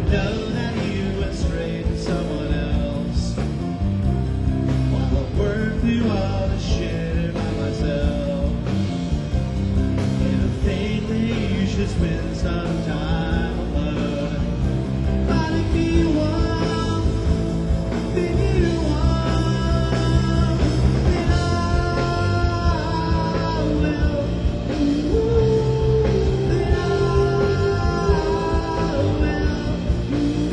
know that you went straight to someone else, while I work through all the shit by myself. And I think that you should spend some time alone. But if you want, then you want, then I will. Then I will.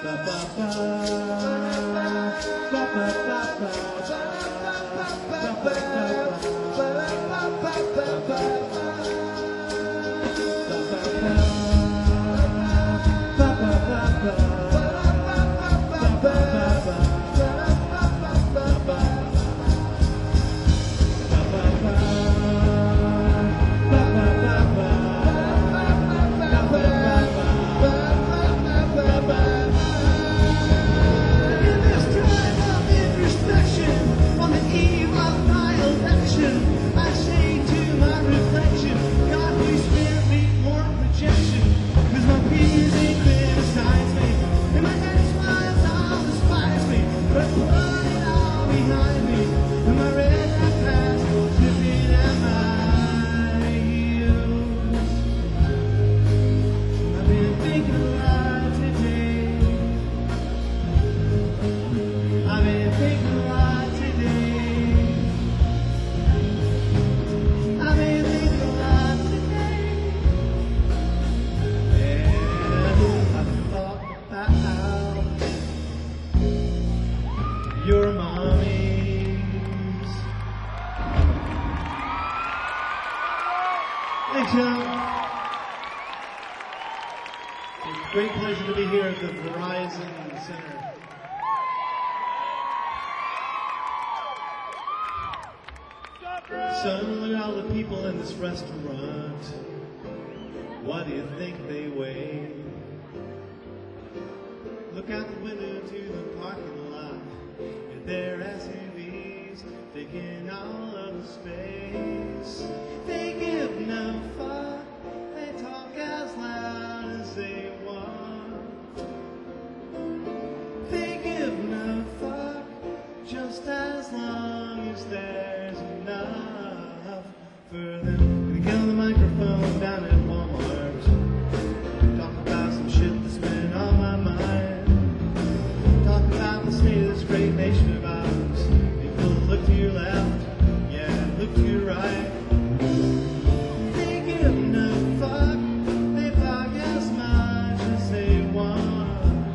Your mommies. Thanks, John. It's a great pleasure to be here at the Verizon Center. Son, look at all the people in this restaurant. What do you think they weigh? Look out the window to the parking lot. Their SUVs taking all of the space. They give no fuck. They talk as loud as they want. They give no fuck, just as long as there's enough for them. We get on the microphone down at Walmart, talk about some shit that's been on my mind. Talk about the state of this great nation of ours. People look to your left, yeah, look to your right. They give no fuck, they talk as much as they want.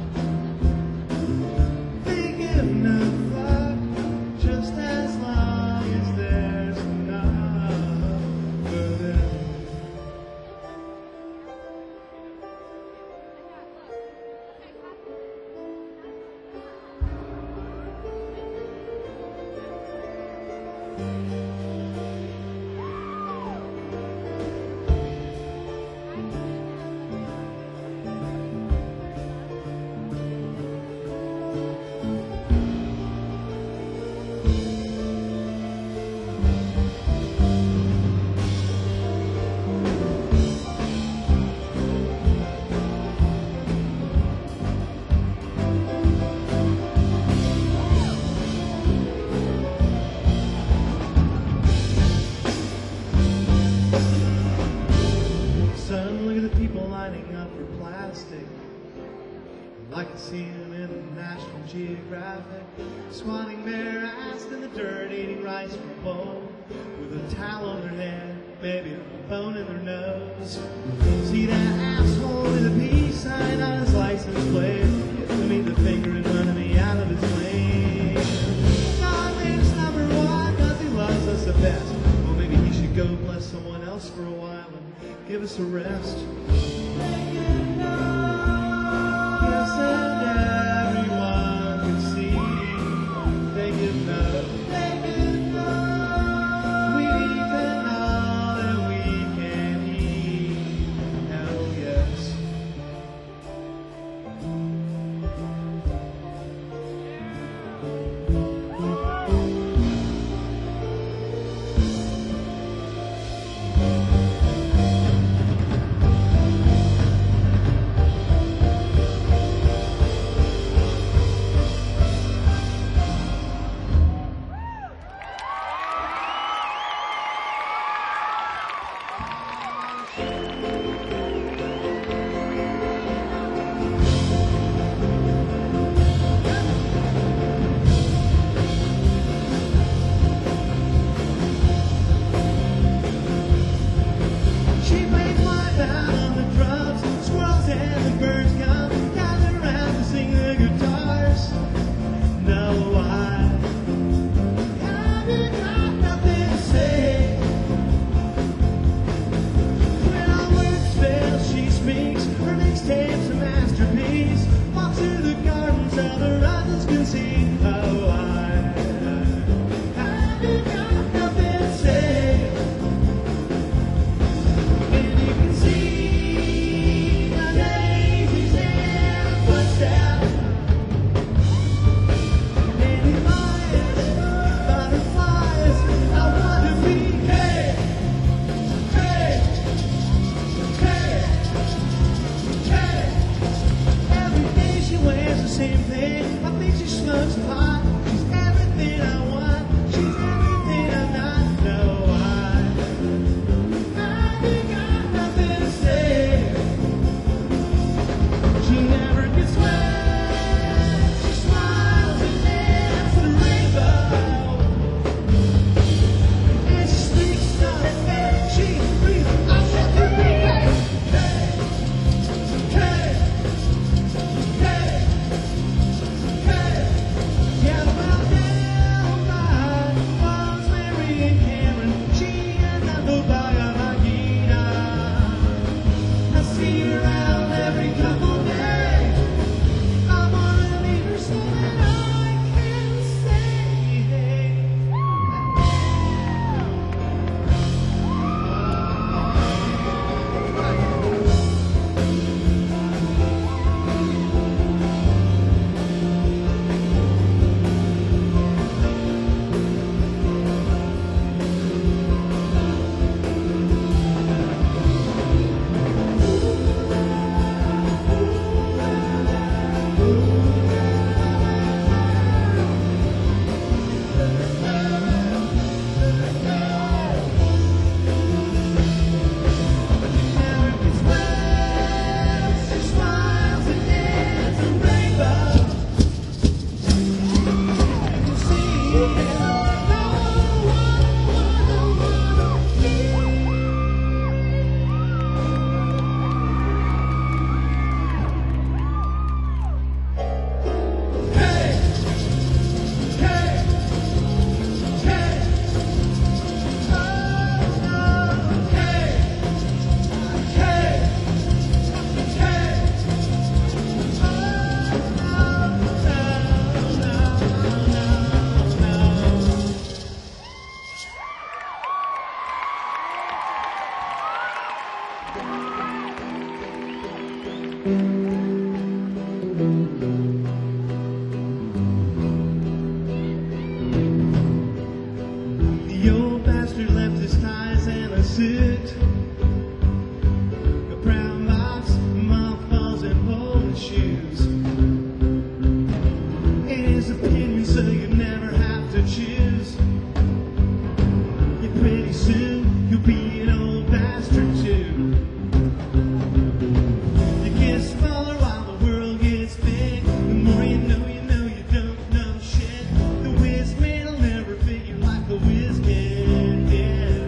They give no fuck, just as long as there's enough for them. Lining up for plastic. I can see them in the National Geographic, squatting bare ass in the dirt, eating rice from a bowl, with a towel on their head, maybe a bone in their nose. See that asshole with a peace sign on his license plate, giving me the finger and running me out of his lane. God made us number one because he loves us the best. Well, maybe he should go bless someone else for a while and give us a rest. masterpiece. Walk through the gardens of the others can see. Oh, I got nothing to say. And you can see my daisies in a footstep. And in my eyes, butterflies, I want to be. Hey, hey, hey, hey. Every day she wears the same thing. I think she smokes pot. She's everything I want. She's everything I'm not. No, I got nothing to say. She never gets wet. She smiles and dances the rainbow. And she speaks of it. She breathes. I want to be. Hey, hey, hey, hey. Yeah, well, down by Rosemary and Cameron, she and Andobaya Magina. I see her out every couple days. I wanna meet her so that I can say, hey. Never gets wet. She smiles and dances the rainbow. You can see it. Hey, hey, hey. Oh, no. Hey, hey, hey. Oh, no, no, no, no. The old bastard left his ties and a suit, a brown box, mothballs, and polo shoes. In his opinion, so you never have to choose. Yeah, pretty soon you'll be an old bastard too. You get smaller while the world gets big. The more you know you don't know shit. The whiz man will never figure like the whiz kid did.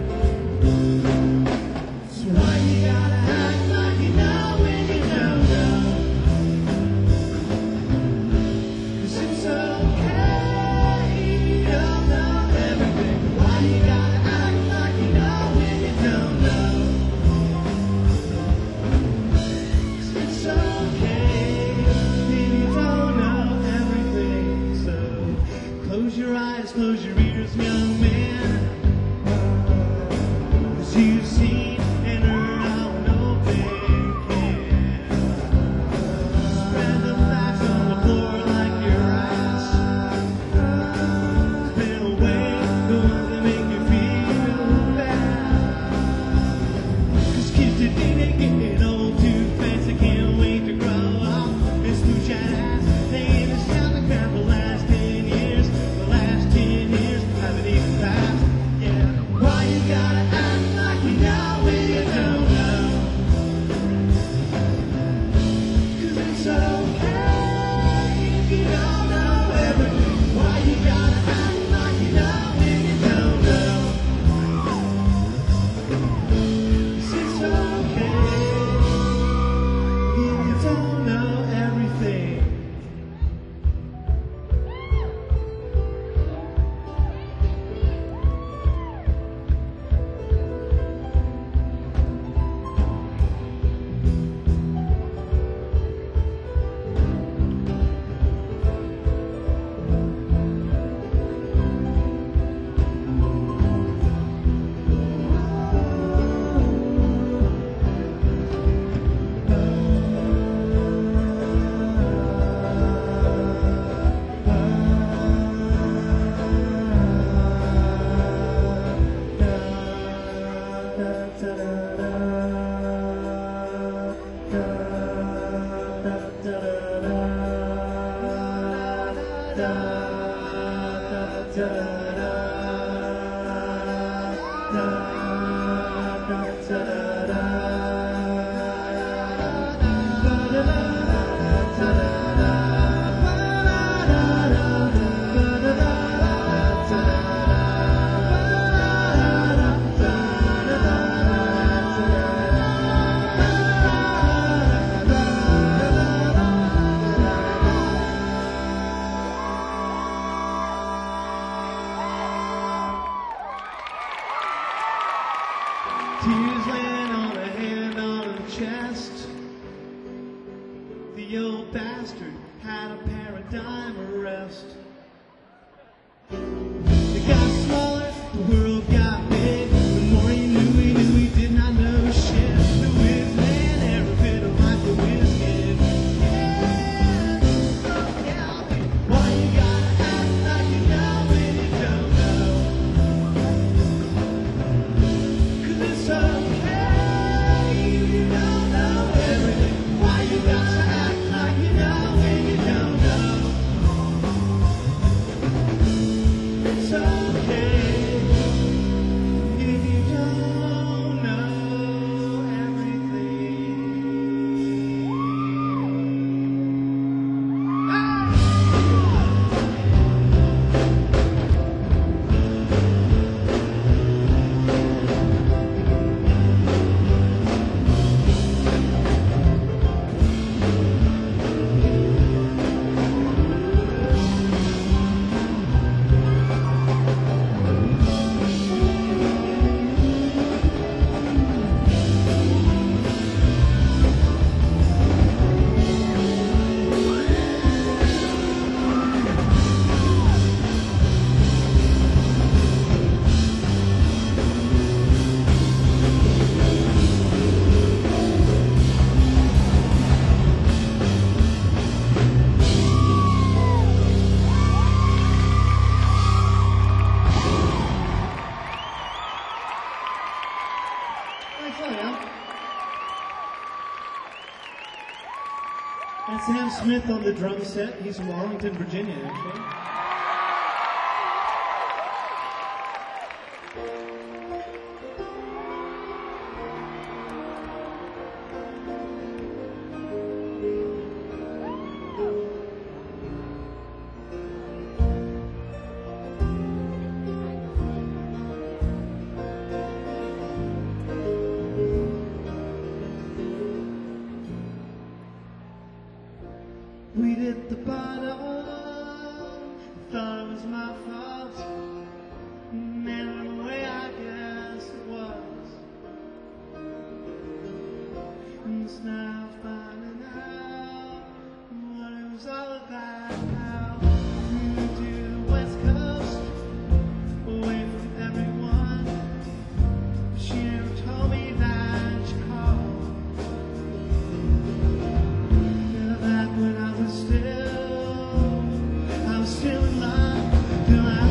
So why you gotta act like you know when you don't know? 'Cause it's okay, you don't know everything. Why you gotta act like you know when you don't know? 'Cause it's okay if you don't know everything. So close your eyes, close your ears, young man. 'Cause you've seen and heard all nobody can. Spread the facts on the floor like your ass. Spin away the ones that make you feel bad. 'Cause kids today, they getting old too fast. They can't wait to grow up and smooch that ass. They ain't just got the crap the last 10 years. The last 10 years haven't even Tears laying on a hand on her chest. The old bastard had a paradigm arrest. It got smaller, the world got big. The more he knew he did not know shit. The whiz man, every bit of like the whiz kid. Yeah, so tell me why you gotta act like you know when you don't know. 'Cause it's okay, you don't know everything. Why you gotta act like you know when you don't know? It's okay if you don't know everything. That's Sam Smith on the drum set. He's from Arlington, Virginia, actually. We'd hit the bottom, thought it was my fault, and in a way I guess it was. And it's now finding out what it was all about. Moved to the West Coast, away from everyone. She never told me that she called. Back when I was still in love, till I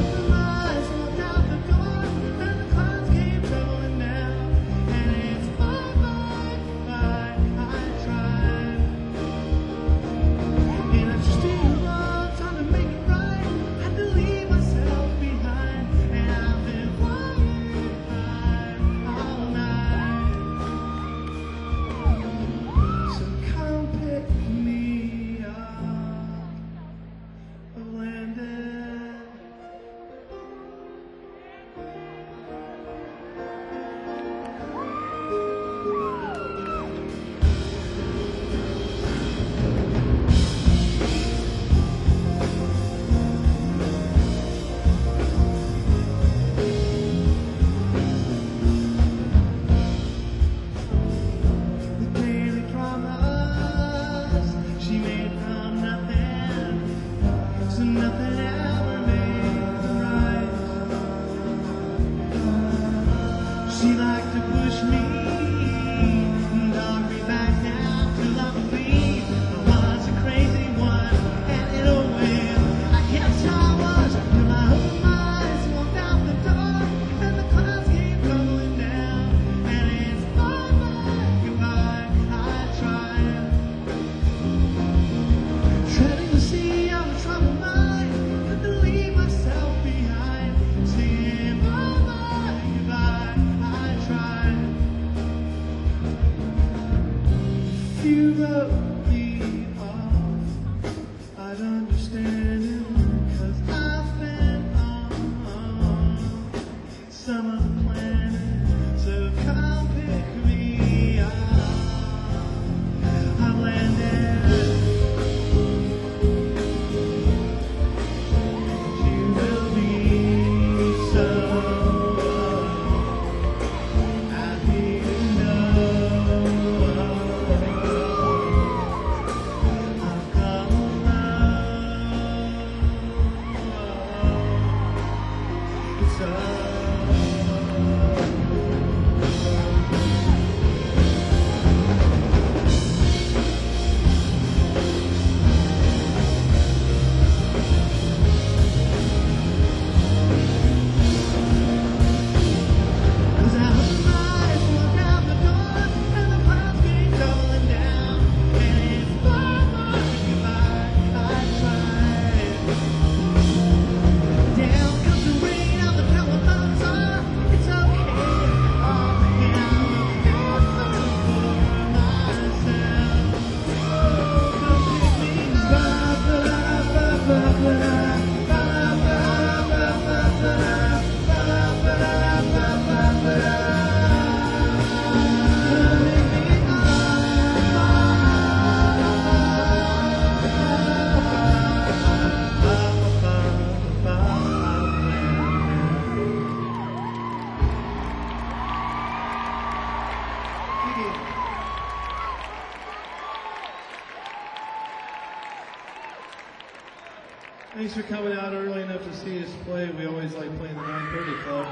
Thanks for coming out early enough to see us play. We always like playing the 9:30 Club.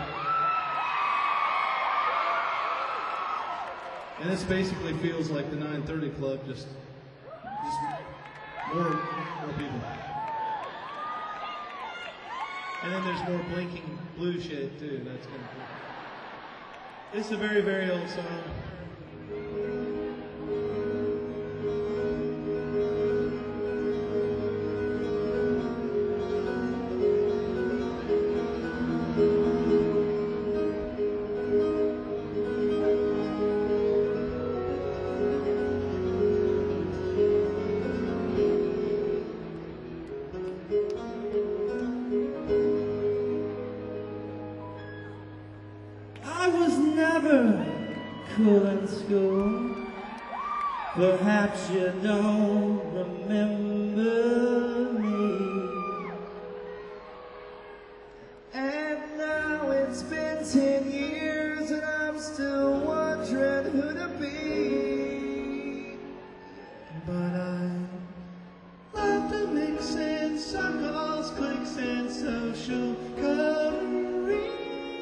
And this basically feels like the 9:30 Club, just more people. And then there's more blinking blue shit too. That's kind of cool. This is a very, very old song. I was never cool in school. Perhaps you don't remember me. And now it's been 10 years and I'm still wondering who to be. But I Love to mix and circles, clicks and social coterie.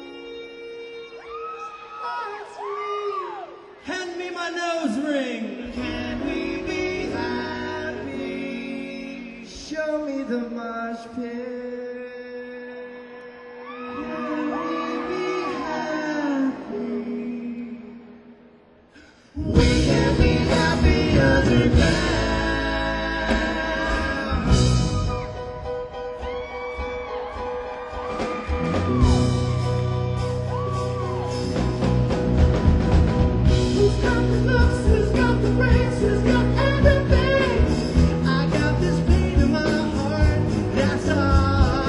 hand me my nose ring. Can we be happy? Show me the mosh pit. Can we be happy? We can be happy underground. Who's got the looks? Who's got the brains? Who's got everything? I got this pain in my heart. That's all.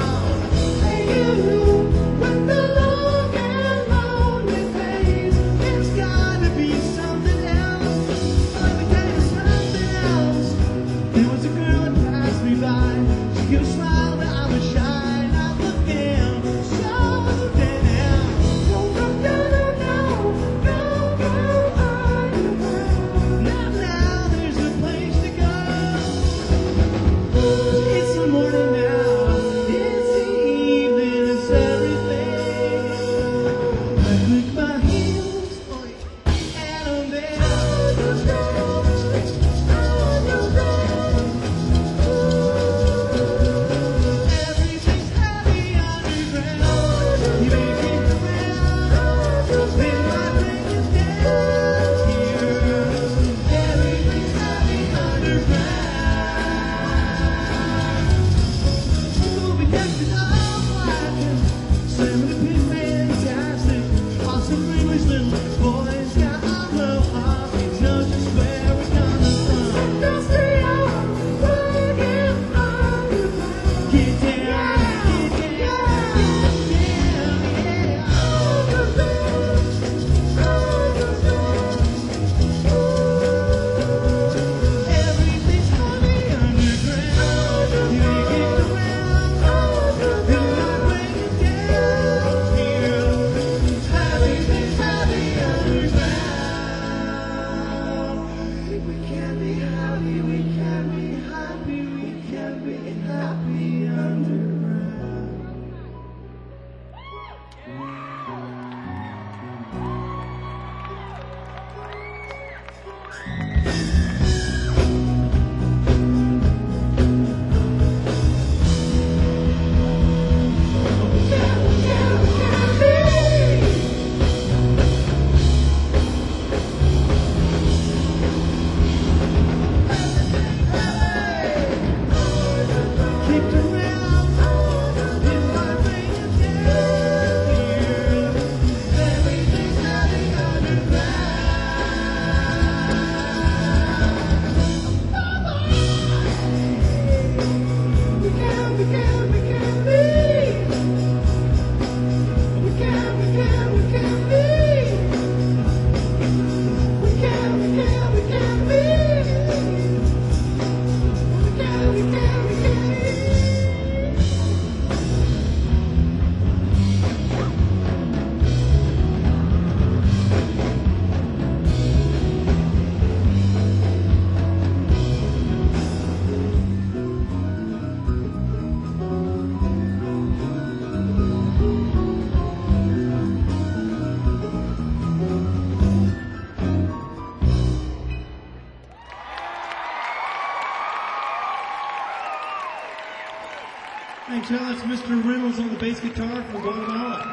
Thanks, y'all. That's Mr. Reynolds on the bass guitar from Guatemala.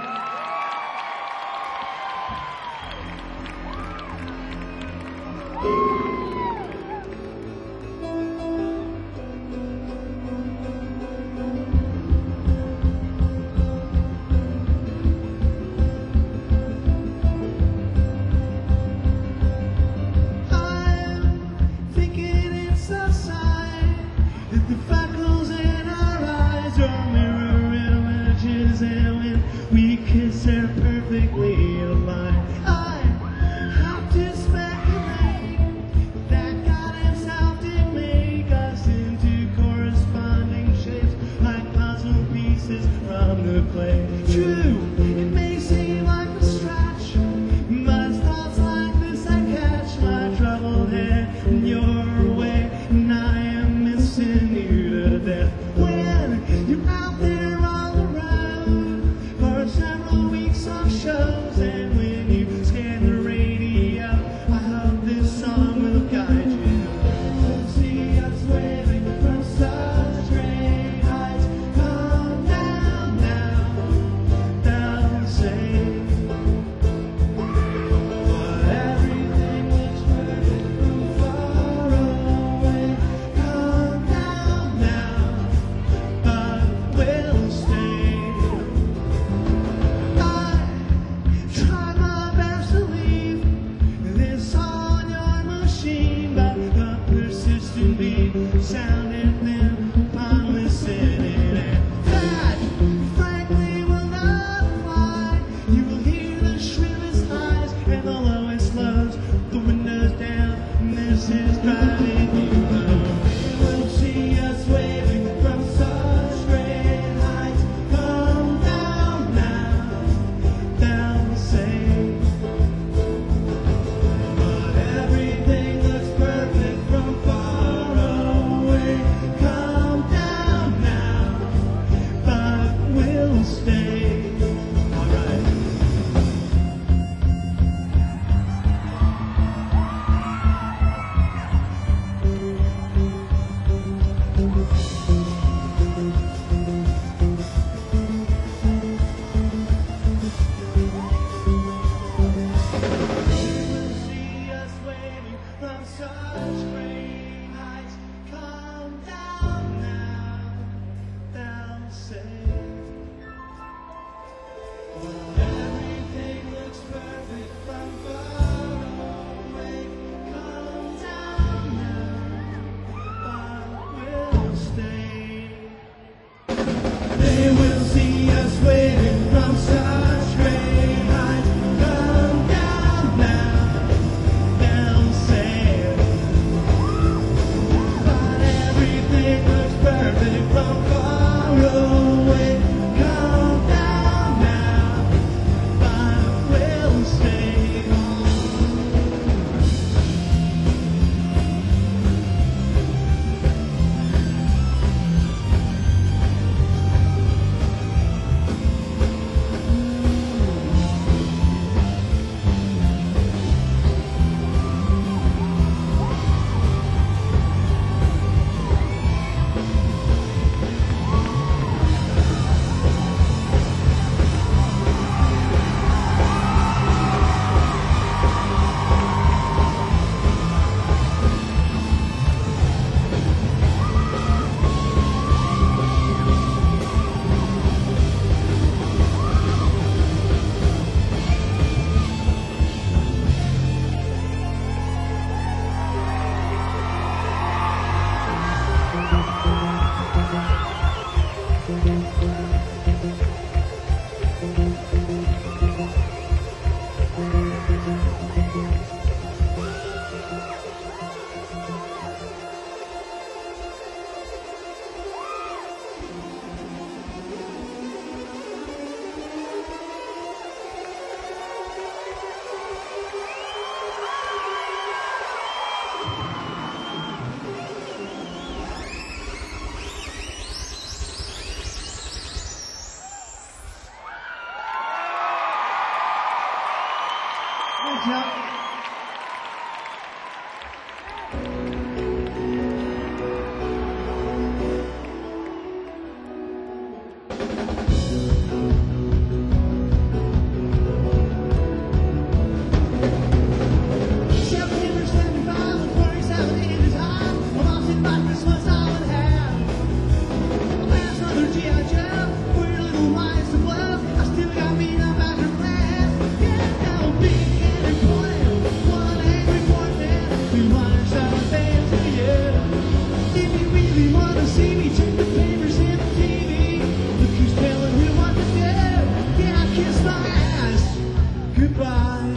by Christmas I would have. Last another G.I. Joe, for your little lies to blow. I still got meat up out your glass. Yeah, now I'm big and important. One angry boy man, 200,000 fans of you. If you really want to see me, check the papers and the TV. Look who's telling who what to do. Yeah, I kiss my ass goodbye.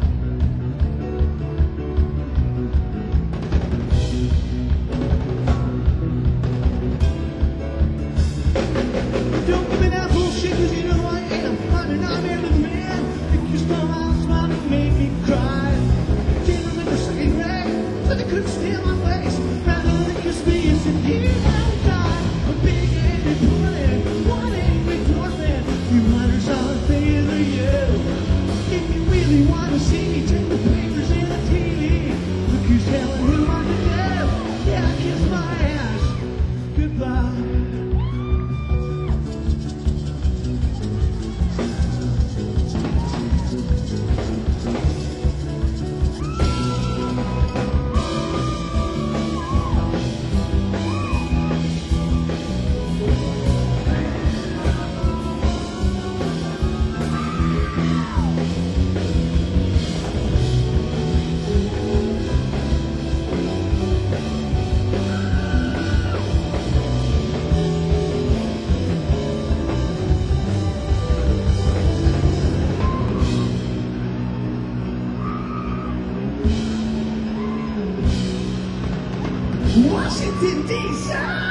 Don't give me that bullshit, 'cause you know who I am. I'm a nightmare of a man. Think you stole my smile and made me cry. Can't remember second grade, so they couldn't steal my face. Rather than kiss me, you said you don't die. A big and important, one angry orphan. 200,000 fans of you. If you really want to see me, check the papers and the TV. Look who's telling who I'm to do. Yeah, I kiss my ass goodbye. Washington, D.C.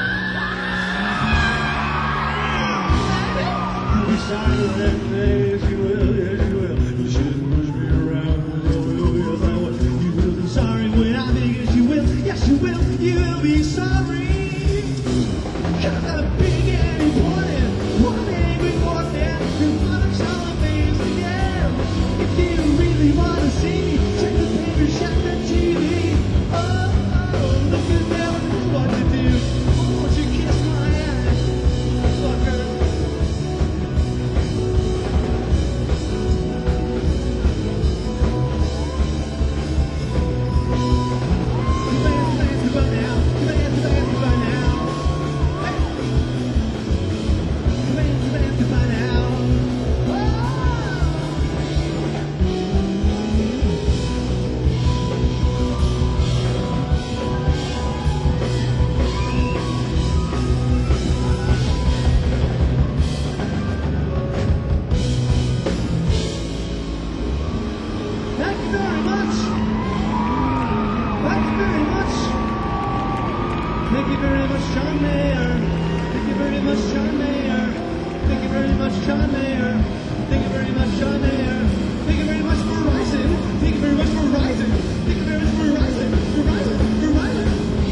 You'll be sorry for that day, yes you will, yes you will. You shouldn't push me around, yes I will. You will be sorry when I think yes you will, yes you will. You will be sorry. 'Cause I'm big and important, one angry orphan, and one of solid things to give. If you really want to see me, check the papers, check the TV. Look at them and know what to do. Won't you kiss my ass, fucker? Goodbye now. Goodbye now. Hey. Goodbye now. Thank you very much. Thank you very much. Thank you very much, John Mayer. Thank you very much, John Mayer. Thank you very much, John Mayer. Thank you very much, John Mayer. Thank you very much for rising. Thank you very much for rising. Thank you very much for rising. For rising. For rising.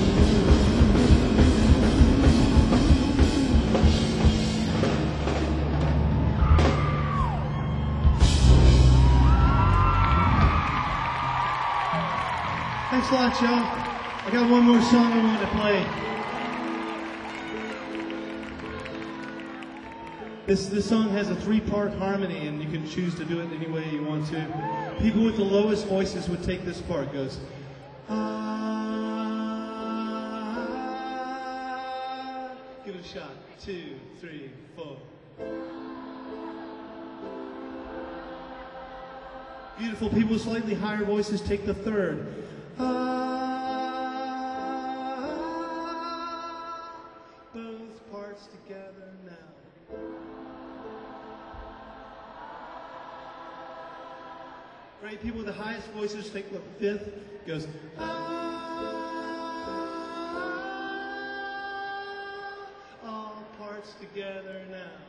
Thanks a lot, y'all. I got one more song I want to play. This song has a 3-part harmony, and you can choose to do it any way you want to. People with the lowest voices would take this part. It goes, ah. Give it a shot. 2, 3, 4. Beautiful people with slightly higher voices take the third. Both parts together now. Great people with the highest voices take the fifth. It goes, all parts together now.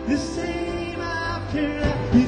the same after.